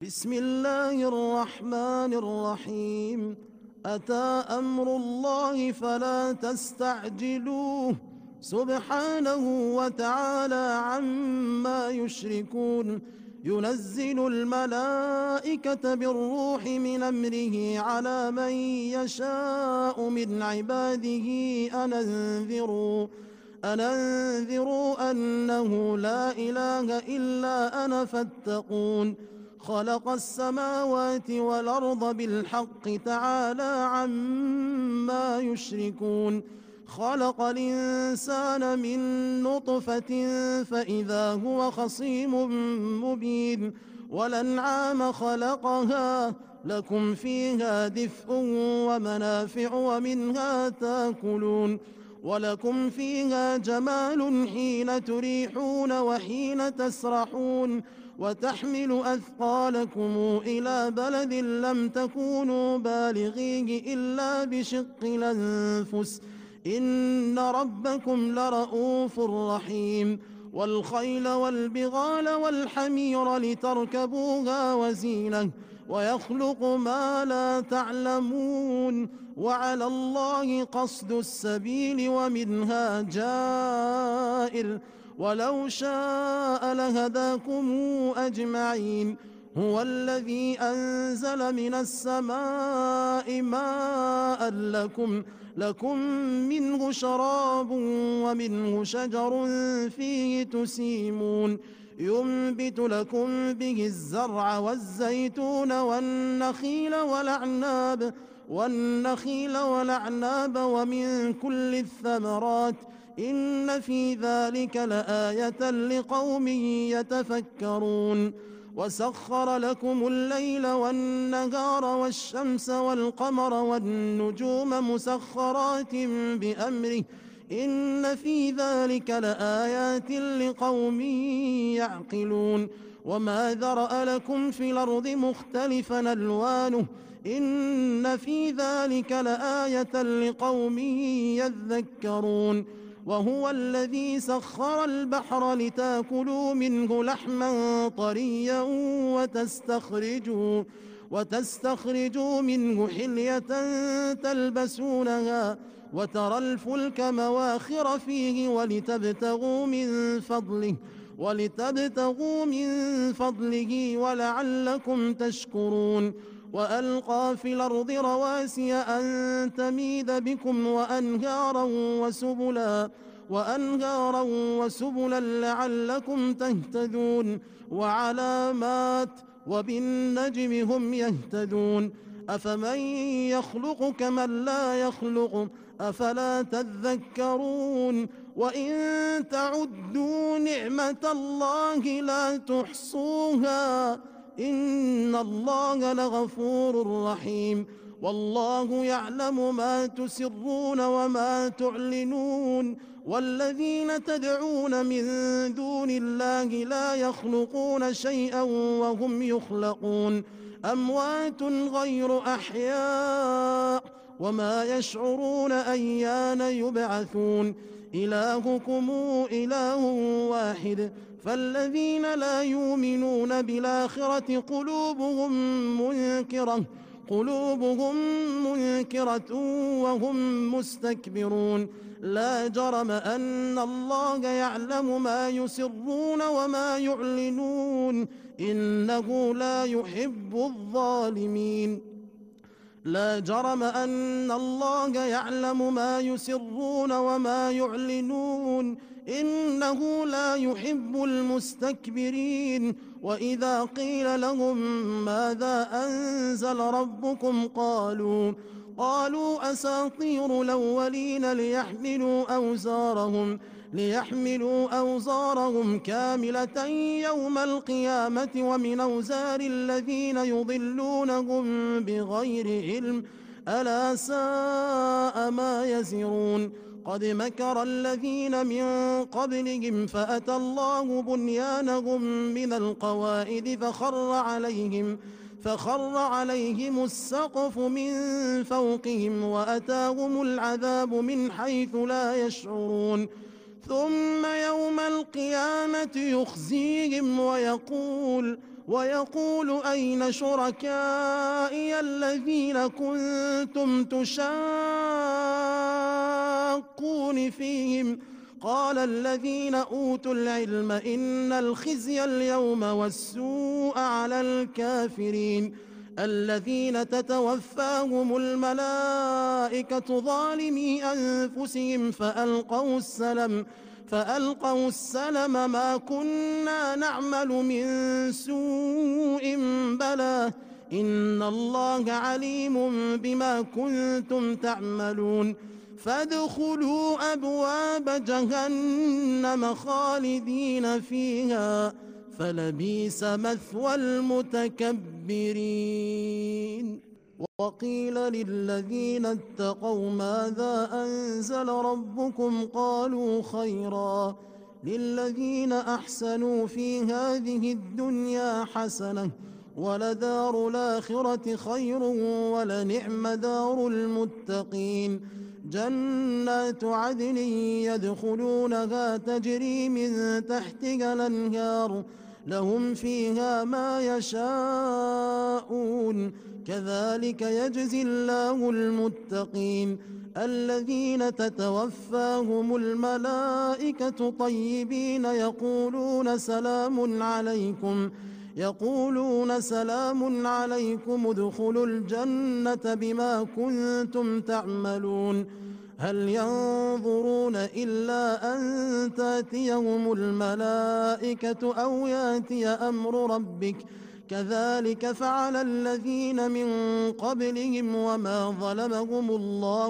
بسم الله الرحمن الرحيم. أتى أمر الله فلا تستعجلوه سبحانه وتعالى عما يشركون. ينزل الملائكة بالروح من أمره على من يشاء من عباده أن أنذروا أنه لا إله إلا أنا فاتقون. خلق السماوات والأرض بالحق تعالى عما يشركون. خلق الإنسان من نطفة فإذا هو خصيم مبين. والأنعام خلقها لكم فيها دفء ومنافع ومنها تاكلون. ولكم فيها جمال حين تريحون وحين تسرحون. وتحمل أثقالكم إلى بلد لم تكونوا بالغيه إلا بشق الأنفس إن ربكم لرؤوف رحيم. والخيل والبغال والحمير لتركبوها وزينة ويخلق ما لا تعلمون. وعلى الله قصد السبيل ومنها جائر ولو شاء لهداكم أجمعين. هو الذي أنزل من السماء ماء لكم منه شراب ومنه شجر فيه تسيمون. ينبت لكم به الزرع والزيتون والنخيل والأعناب ومن كل الثمرات إن في ذلك لآية لقوم يتفكرون. وسخر لكم الليل والنهار والشمس والقمر والنجوم مسخرات بأمره إن في ذلك لآيات لقوم يعقلون. وما ذرأ لكم في الأرض مختلفا ألوانه إن في ذلك لآية لقوم يذكرون. وهو الذي سخر البحر لتاكلوا منه لحما طريا وتستخرجوا منه حلية تلبسونها وترى الفلك مواخر فيه ولتبتغوا من فضله ولعلكم تشكرون. وألقى في الأرض رواسي أن تميد بكم وأنهارا وسبلا لعلكم تهتدون. وعلامات وبالنجم هم يهتدون. أفمن يخلق كمن لا يخلق أفلا تذكرون. وإن تعدوا نعمة الله لا تحصوها إن الله لغفور رحيم. والله يعلم ما تسرون وما تعلنون. والذين تدعون من دون الله لا يخلقون شيئا وهم يخلقون أموات غير أحياء وما يشعرون أيان يبعثون. إلهكم إله واحد فالذين لا يؤمنون بالآخرة قلوبهم منكرة وهم مستكبرون. لا جرم أن الله يعلم ما يسرون وما يعلنون إنه لا يحب الظالمين. لا جرم أن الله يعلم ما يسرون وما يعلنون إنه لا يحب المستكبرين. وإذا قيل لهم ماذا أنزل ربكم قالوا أساطير الأولين ليحملوا أوزارهم كاملة يوم القيامة ومن أوزار الذين يضلونهم بغير علم ألا ساء ما يزرون. قد مكر الذين من قبلهم فأتى الله بنيانهم من القواعد فخر عليهم السقف من فوقهم وأتاهم العذاب من حيث لا يشعرون. ثم يوم القيامة يخزيهم ويقول أين شركائي الذين كنتم تشاقون فيهم قال الذين أوتوا العلم إن الخزي اليوم والسوء على الكافرين الذين تتوفاهم الملائكة ظالمي أنفسهم فألقوا السلم ما كنا نعمل من سوء بلى إن الله عليم بما كنتم تعملون فادخلوا أبواب جهنم خالدين فيها فلبئس مثوى المتكبرين وقيل للذين اتقوا ماذا أنزل ربكم قالوا خيرا للذين أحسنوا في هذه الدنيا حسنة ولدار الآخرة خير ولنعم دار المتقين جنات عدن يدخلونها تجري من تحتها الأنهار لهم فيها ما يشاءون كذلك يجزي الله المتقين الذين تتوفاهم الملائكة طيبين يقولون سلام عليكم ادخلوا الجنة بما كنتم تعملون هل ينظرون إلا أن تأتيهم الملائكة أو يأتي أمر ربك كذلك فعل الذين من قبلهم وما ظلمهم الله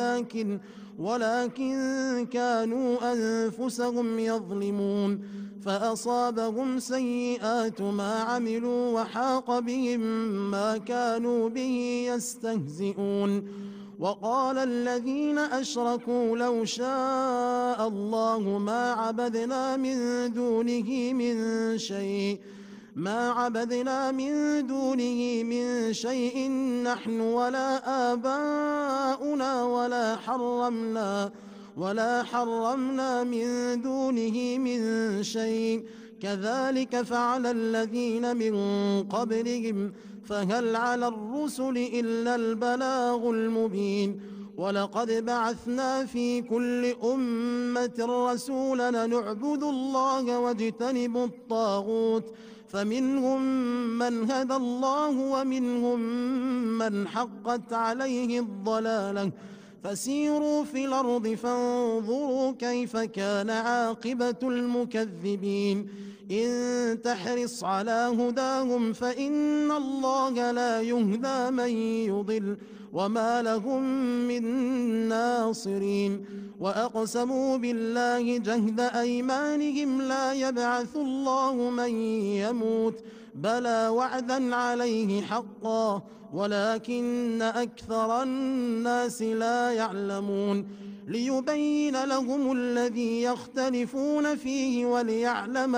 ولكن كانوا أنفسهم يظلمون فأصابهم سيئات ما عملوا وحاق بهم ما كانوا به يستهزئون وقال الذين أشركوا لو شاء الله ما عبدنا من دونه من شيء نحن ولا آباؤنا ولا حرمنا من دونه من شيء كذلك فعل الذين من قبلهم فهل على الرسل إلا البلاغ المبين ولقد بعثنا في كل أمة رسولا نعبد الله واجتنب الطاغوت فمنهم من هدى الله ومنهم من حقت عليه الضلالة فسيروا في الأرض فانظروا كيف كان عاقبة المكذبين إن تحرص على هداهم فإن الله لا يهدى من يضل وما لهم من ناصرين وأقسموا بالله جهد أيمانهم لا يبعث الله من يموت بلى وعدا عليه حقا ولكن أكثر الناس لا يعلمون ليبين لهم الذي يختلفون فيه وليعلم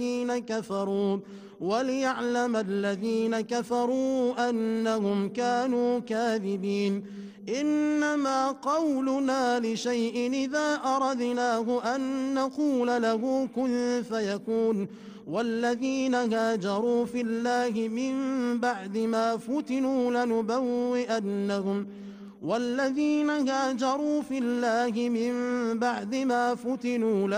الذين كفروا أنهم كانوا كاذبين إنما قولنا لشيء إذا أردناه أن نقول له كن فيكون والذين هاجروا في الله من بعد ما فتنوا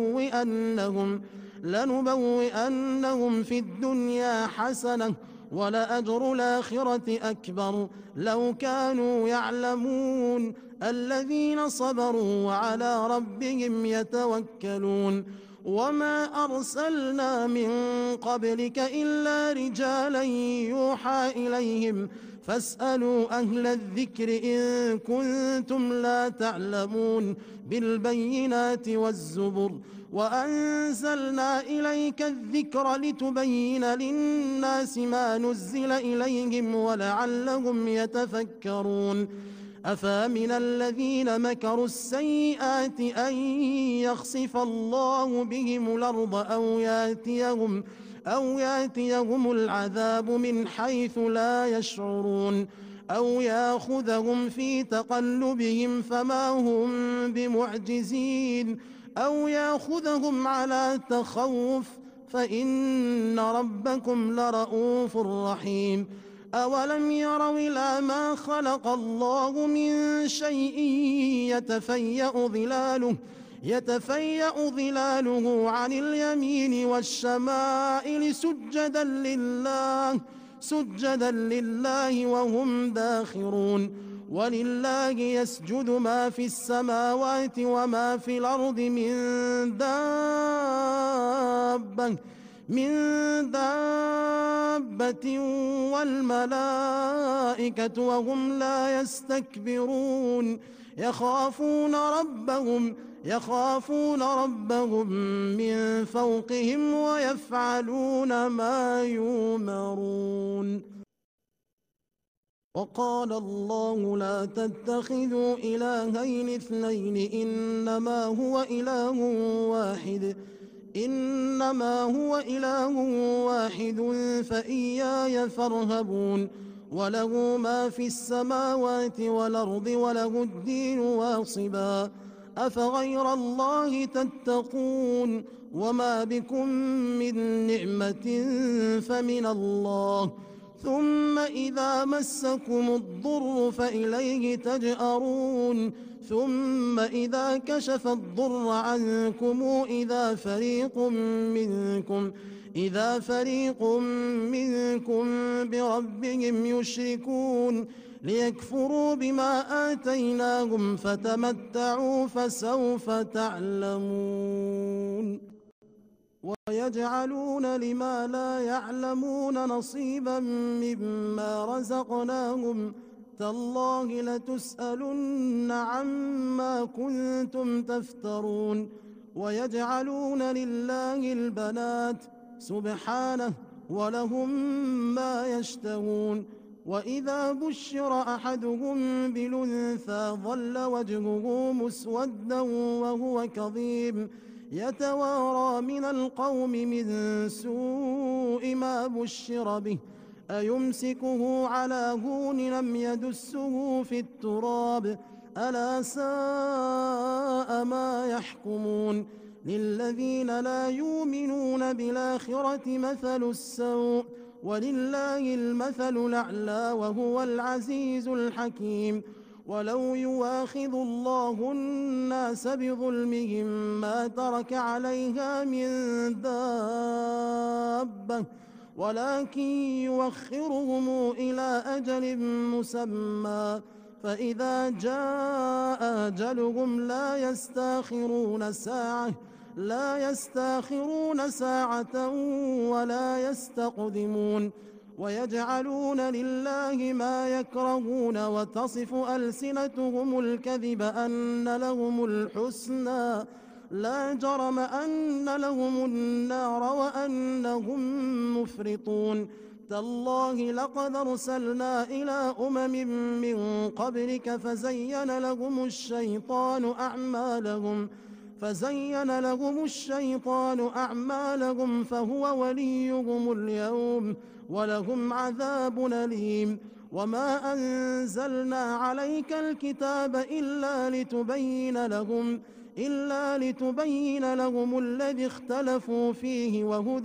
لنبوئنهم في الدنيا حسنة ولأجر الآخرة أكبر لو كانوا يعلمون الذين صبروا وعلى ربهم يتوكلون وما أرسلنا من قبلك إلا رجالا يوحى إليهم فاسألوا أهل الذكر إن كنتم لا تعلمون بالبينات والزبر وأنزلنا إليك الذكر لتبين للناس ما نزل إليهم ولعلهم يتفكرون أفامن الذين مكروا السيئات أن يخسف الله بهم الأرض أو ياتيهم العذاب من حيث لا يشعرون أو ياخذهم في تقلبهم فما هم بمعجزين أو ياخذهم على تخوف فإن ربكم لرءوف رحيم أولم يروا إلى ما خلق الله من شيء يتفيأ ظلاله عن اليمين والشمائل سجدا لله وهم داخرون ولله يسجد ما في السماوات وما في الأرض من دابة والملائكة وهم لا يستكبرون يخافون ربهم من فوقهم ويفعلون ما يؤمرون. وقال الله لا تتخذوا إلهين اثنين إنما هو إله واحد فإياي فارهبون وله ما في السماوات والأرض وله الدين واصبا أفغير الله تتقون وما بكم من نعمة فمن الله ثم إذا مسكم الضر فإليه تجأرون ثم إذا كشف الضر عنكم إذا فريق منكم بربهم يشركون ليكفروا بما آتيناهم فتمتعوا فسوف تعلمون. ويجعلون لما لا يعلمون نصيبا مما رزقناهم تالله لتسألن عما كنتم تفترون. ويجعلون لله البنات سبحانه ولهم ما يشتهون. وإذا بشر أحدهم بالأنثى ظل وجهه مسودا وهو كظيم يتوارى من القوم من سوء ما بشر به أيمسكه على هون لم يدسه في التراب ألا ساء ما يحكمون. للذين لا يؤمنون بالآخرة مثل السوء ولله المثل الأعلى وهو العزيز الحكيم. ولو يواخذ الله الناس بظلمهم ما ترك عليها من دابة ولكن يوخرهم إلى أجل مسمى فإذا جاء أجلهم لا يستاخرون ساعة ولا يستقدمون. ويجعلون لله ما يكرهون وتصف ألسنتهم الكذب أن لهم الحسنى لا جرم أن لهم النار وأنهم مفرطون. تالله لقد أرسلنا إلى أمم من قبلك فزين لهم الشيطان أعمالهم فهو وليهم اليوم ولهم عذاب أليم. وما أنزلنا عليك الكتاب إلا لتبين لهم الذي اختلفوا فيه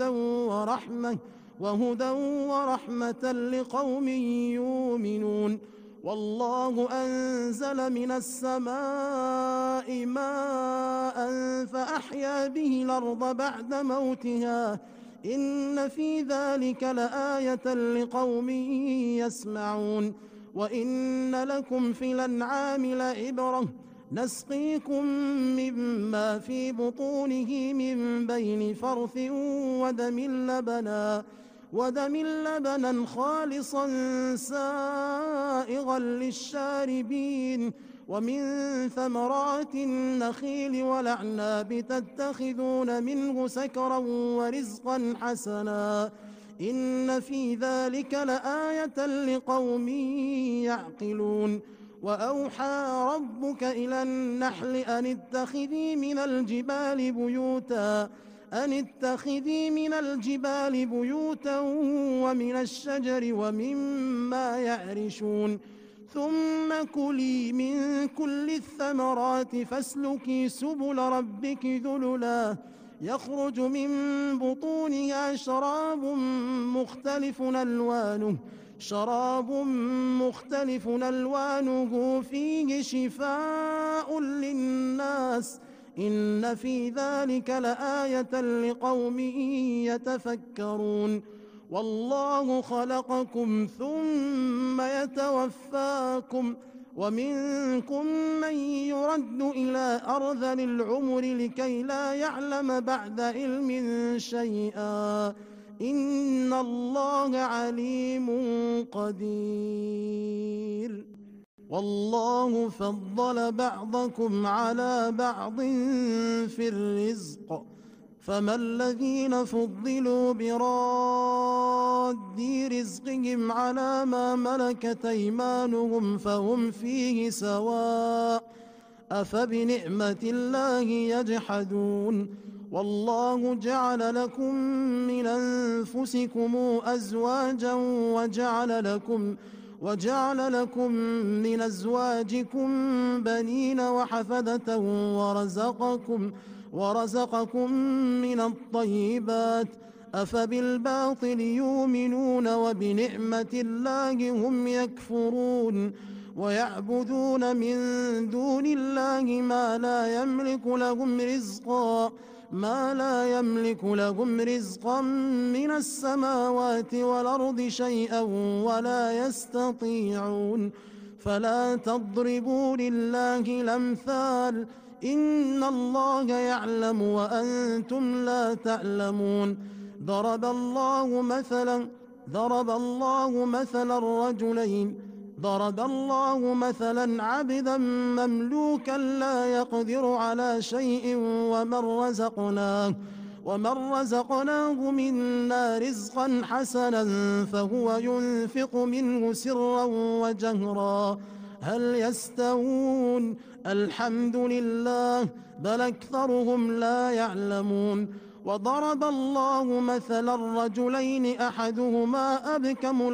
وهدى ورحمة لقوم يؤمنون. والله أنزل من السماء ماء فأحيا به الأرض بعد موتها إن في ذلك لآية لقوم يسمعون. وإن لكم في الأنعام لعبرة نسقيكم مما في بطونه من بين فرث ودم لبنا خالصا سائغا للشاربين ومن ثمرات النخيل والأعناب تتخذون منه سكرا ورزقا حسنا إن في ذلك لآية لقوم يعقلون. وأوحى ربك إلى النحل أن اتخذي من الجبال بيوتا ومن الشجر ومما يعرشون ثم كلي من كل الثمرات فاسلكي سبل ربك ذللا يخرج من بطونها شراب مختلف ألوانه فيه شفاء للناس إن في ذلك لآية لقوم يتفكرون والله خلقكم ثم يتوفاكم ومنكم من يرد إلى أرذل العمر لكي لا يعلم بعد علم شيئا إن الله عليم قدير والله فضل بعضكم على بعض في الرزق فما الذين فضلوا براد رزقهم على ما ملكت أيمانهم فهم فيه سواء أفبنعمة الله يجحدون والله جعل لكم من أنفسكم أزواجا وجعل لكم من أزواجكم بنين وحفدة ورزقكم من الطيبات أفبالباطل يؤمنون وبنعمة الله هم يكفرون ويعبدون من دون الله ما لا يملك لهم رزقا من السماوات والأرض شيئا ولا يستطيعون فلا تضربوا لله الأمثال إن الله يعلم وأنتم لا تعلمون ضرب الله مثلا عبدا مملوكا لا يقدر على شيء ومن رزقناه منا رزقا حسنا فهو ينفق منه سرا وجهرا هل يستوون الحمد لله بل أكثرهم لا يعلمون وضرب الله مثلا رجلين أحدهما أبكم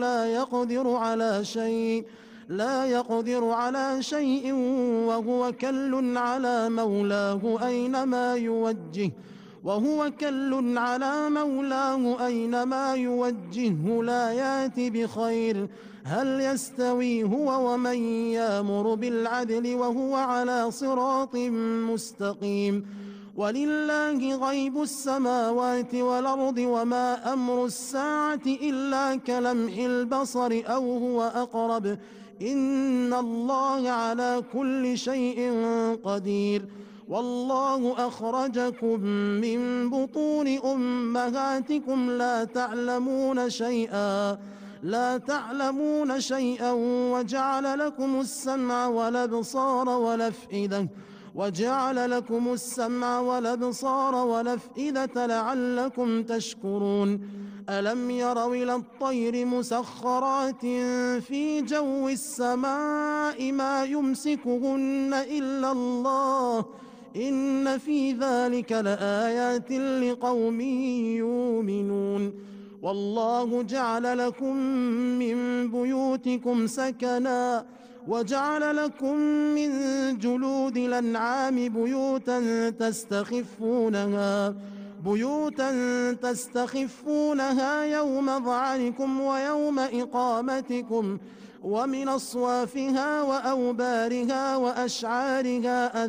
لا يقدر على شيء وهو كل على مولاه أينما يوجهه لا يأتي بخير هل يستوي هو ومن يأمر بالعدل وهو على صراط مستقيم ولله غيب السماوات والأرض وما أمر الساعة إلا كلمح البصر أو هو أقرب إن الله على كل شيء قدير والله أخرجكم من بطون أمهاتكم لا تعلمون شيئا وجعل لكم السمع والأفئدة لعلكم تشكرون ألم يروا إلى الطير مسخرات في جو السماء ما يمسكهن إلا الله إن في ذلك لآيات لقوم يؤمنون والله جعل لكم من بيوتكم سكنا وجعل لكم من جلود الأنعام بيوتا تستخفونها يوم ظعنكم ويوم إقامتكم ومن أصوافها وأوبارها وأشعارها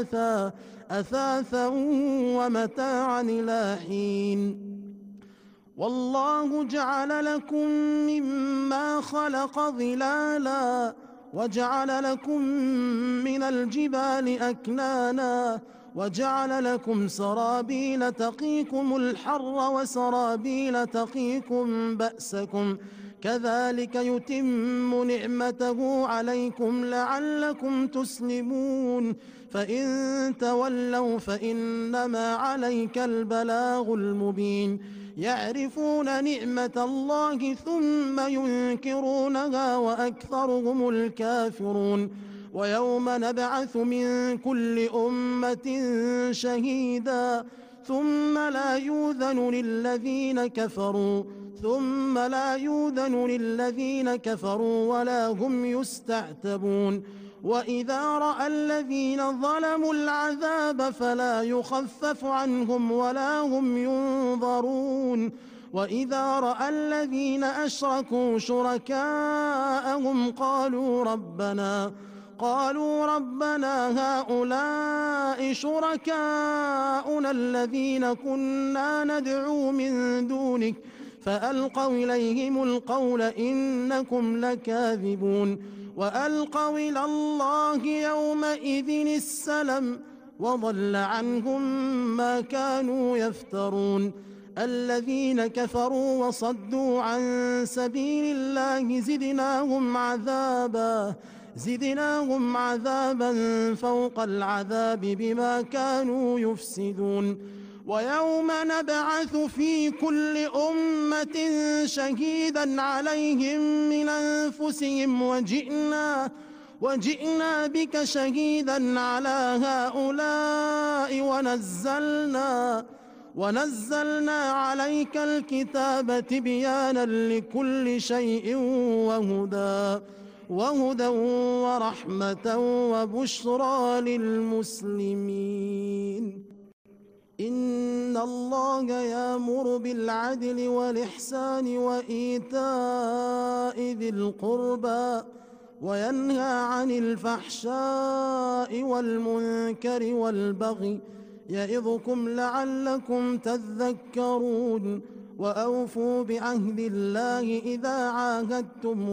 أثاثا ومتاعا إلى حين والله جعل لكم مما خلق ظلالا وجعل لكم من الجبال أكنانا وجعل لكم سرابيل تقيكم الحر وسرابيل تقيكم بأسكم كذلك يتم نعمته عليكم لعلكم تسلمون فإن تولوا فإنما عليك البلاغ المبين يعرفون نعمة الله ثم ينكرونها وأكثرهم الكافرون ويوم نبعث من كل أمة شهيدا ثم لا يؤذن للذين كفروا ولا هم يستعتبون وإذا رأى الذين ظلموا العذاب فلا يخفف عنهم ولا هم ينظرون وإذا رأى الذين أشركوا شركاءهم قالوا ربنا هؤلاء شركاؤنا الذين كنا ندعو من دونك فألقوا إليهم القول إنكم لكاذبون وألقوا إلى الله يومئذ السلم وضل عنهم ما كانوا يفترون الذين كفروا وصدوا عن سبيل الله زدناهم عذابا فوق العذاب بما كانوا يفسدون ويوم نبعث في كل أمة شهيدا عليهم من أنفسهم وجئنا بك شهيدا على هؤلاء ونزلنا عليك الكتاب تبيانا لكل شيء وهدى ورحمة وبشرى للمسلمين إن الله يأمر بالعدل والإحسان وإيتاء ذي القربى وينهى عن الفحشاء والمنكر والبغي يعظكم لعلكم تذكرون وأوفوا بعهد الله إذا عاهدتم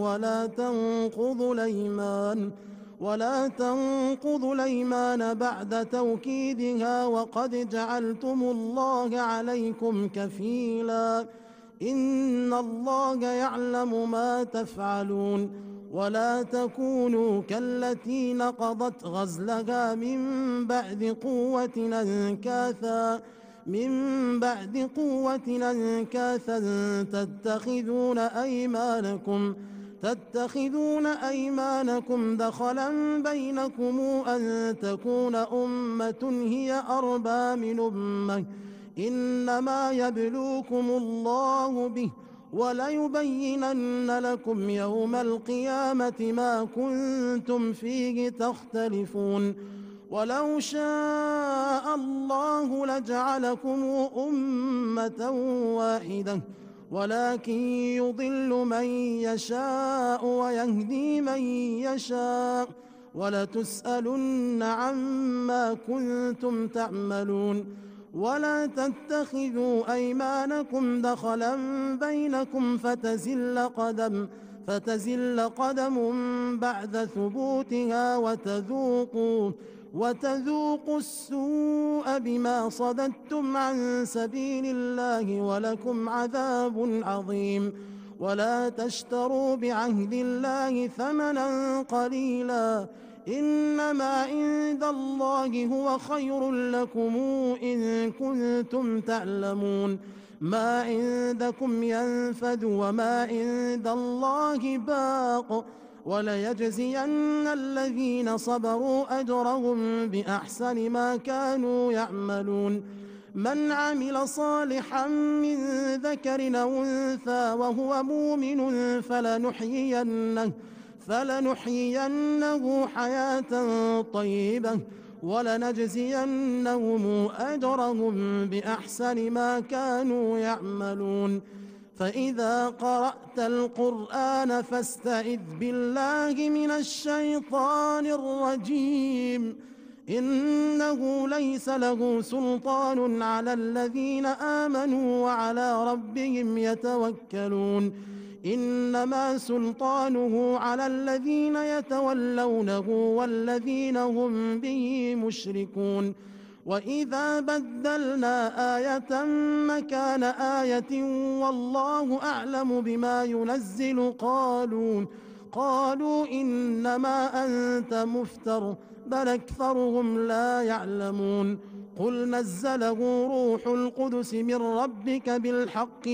ولا تنقضوا الأيمان بعد توكيدها وقد جعلتم الله عليكم كفيلا إن الله يعلم ما تفعلون ولا تكونوا كالتي نقضت غزلها من بعد قوة أنكاثا تتخذون أيمانكم دخلا بينكم أن تكون أمة هي أربى من أمة إنما يبلوكم الله به وليبينن لكم يوم القيامة ما كنتم فيه تختلفون ولو شاء الله لجعلكم أمة واحدة ولكن يضل من يشاء ويهدي من يشاء ولتسألن عما كنتم تعملون ولا تتخذوا أيمانكم دخلا بينكم فتزل قدم بعد ثبوتها وتذوقوا السوء بما صددتم عن سبيل الله ولكم عذاب عظيم ولا تشتروا بعهد الله ثمنا قليلا إنما عند الله هو خير لكم إن كنتم تعلمون ما عندكم ينفد وما عند الله باق وليجزين الذين صبروا أجرهم بأحسن ما كانوا يعملون من عمل صالحا من ذكر أو أنثى وهو مؤمن فلنحيينه حياة طيبة ولنجزينهم أجرهم بأحسن ما كانوا يعملون فإذا قرأت القرآن فاستعذ بالله من الشيطان الرجيم إنه ليس له سلطان على الذين آمنوا وعلى ربهم يتوكلون إنما سلطانه على الذين يتولونه والذين هم به مشركون وإذا بدلنا آية مكان آية والله أعلم بما ينزل قالوا إنما أنت مفتر بل أكثرهم لا يعلمون قل نزله روح القدس من ربك بالحق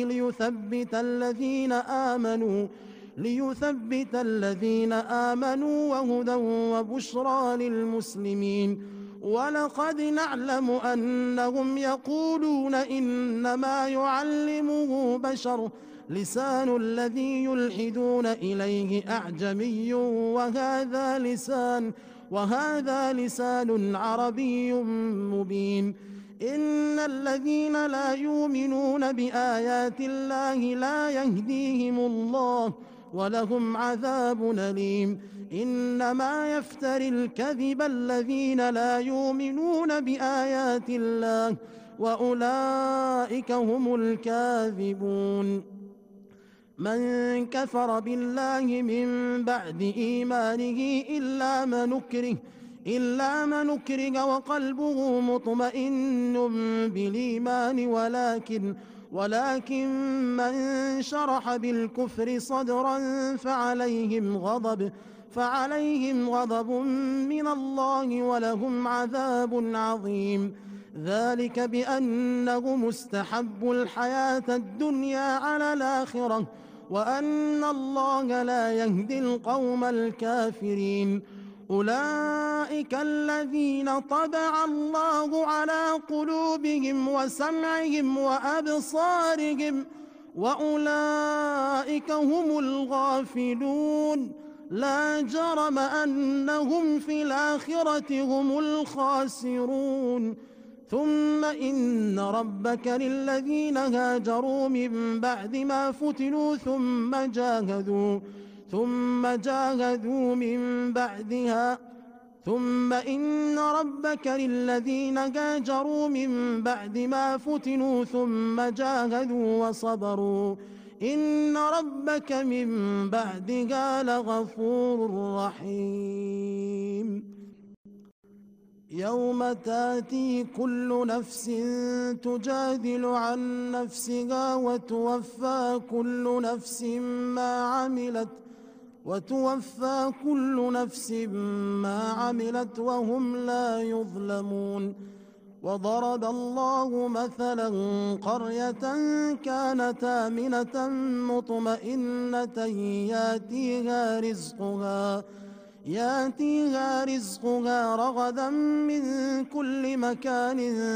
ليثبت الذين آمنوا وهدى وبشرى للمسلمين ولقد نعلم أنهم يقولون إنما يعلمه بشر لسان الذي يلحدون إليه أعجمي وهذا لسان عربي مبين. إن الذين لا يؤمنون بآيات الله لا يهديهم الله ولهم عذاب أليم. إنما يفتري الكذب الذين لا يؤمنون بآيات الله وأولئك هم الكاذبون. من كفر بالله من بعد إيمانه إلا من أكره وقلبه مطمئن بالإيمان ولكن من شرح بالكفر صدرا فعليهم غضب من الله ولهم عذاب عظيم. ذلك بأنهم استحبوا الحياة الدنيا على الآخرة وأن الله لا يهدي القوم الكافرين. أولئك الذين طبع الله على قلوبهم وسمعهم وأبصارهم وأولئك هم الغافلون. لا جرم أنهم في الآخرة هم الخاسرون. ثم إن ربك للذين هاجروا من بعد ما فتنوا ثم جاهدوا من بعدها ثم إن ربك للذين هاجروا من بعد ما فتنوا ثم جاهدوا وصبروا إن ربك من بعدها لغفور رحيم. يوم تاتي كل نفس تجادل عن نفسها وتوفى كل نفس ما عملت وهم لا يظلمون. وضرب الله مثلا قرية كانت آمنة مطمئنة ياتيها رزقها رغدا من كل مكان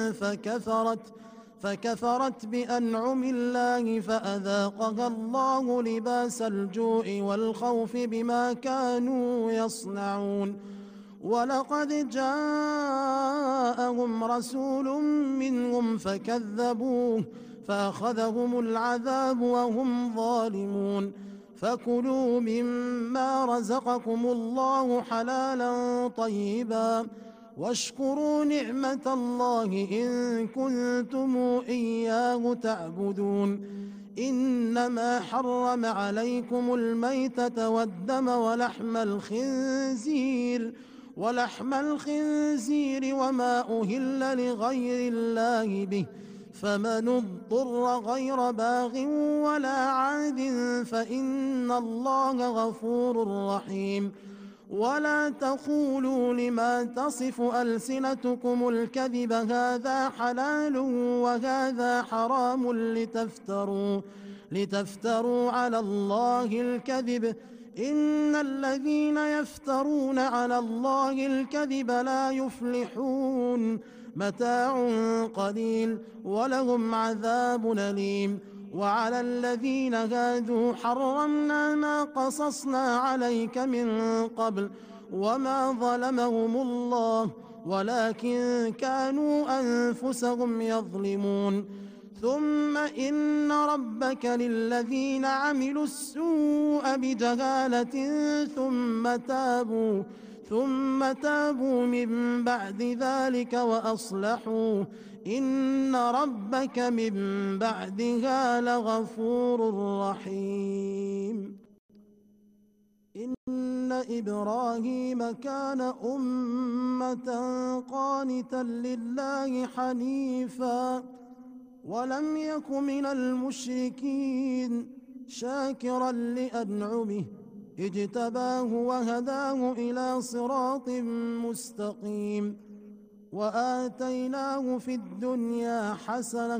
فكفرت بأنعم الله فأذاقها الله لباس الجوع والخوف بما كانوا يصنعون. ولقد جاءهم رسول منهم فكذبوه فأخذهم العذاب وهم ظالمون. فكلوا مما رزقكم الله حلالا طيبا واشكروا نعمة الله إن كنتم إياه تعبدون. إنما حرم عليكم الميتة والدم ولحم الخنزير وما أهل لغير الله به فمن اضطر غير باغ ولا عاد فإن الله غفور رحيم. ولا تقولوا لما تصف ألسنتكم الكذب هذا حلال وهذا حرام لتفتروا على الله الكذب. إن الذين يفترون على الله الكذب لا يفلحون. متاع قليل ولهم عذاب أليم. وعلى الذين هادوا حرمنا ما قصصنا عليك من قبل وما ظلمهم الله ولكن كانوا أنفسهم يظلمون. ثم إن ربك للذين عملوا السوء بجهالة ثم تابوا من بعد ذلك وأصلحوا إن ربك من بعدها لغفور رحيم. إن إبراهيم كان أمة قانتا لله حنيفا ولم يك من المشركين شاكرا لأنعمه اجتباه وهداه إلى صراط مستقيم. وآتيناه في الدنيا حسنة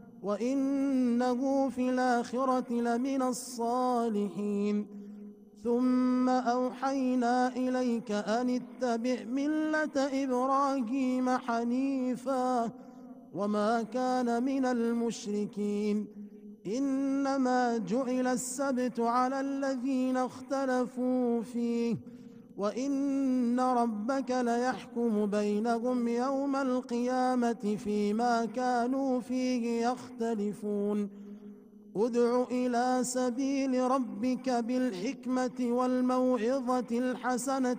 وإنه في الآخرة لمن الصالحين. ثم أوحينا إليك أن اتبع ملة إبراهيم حنيفا وما كان من المشركين. إنما جعل السبت على الذين اختلفوا فيه وإن ربك ليحكم بينهم يوم القيامة فيما كانوا فيه يختلفون ادع إلى سبيل ربك بالحكمة والموعظة الحسنة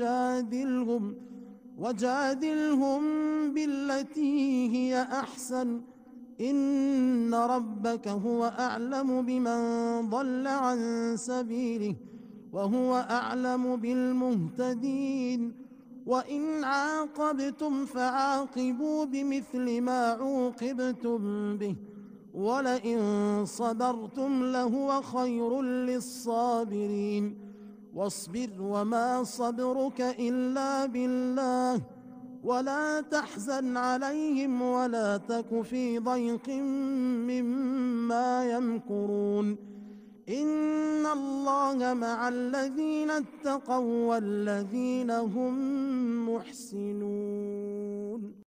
وجادلهم بالتي هي أحسن إن ربك هو أعلم بمن ضل عن سبيله وهو أعلم بالمهتدين وإن عاقبتم فعاقبوا بمثل ما عوقبتم به ولئن صبرتم لهو خير للصابرين واصبر وما صبرك إلا بالله ولا تحزن عليهم ولا تك في ضيق مما يمكرون إن الله مع الذين اتقوا والذين هم محسنون.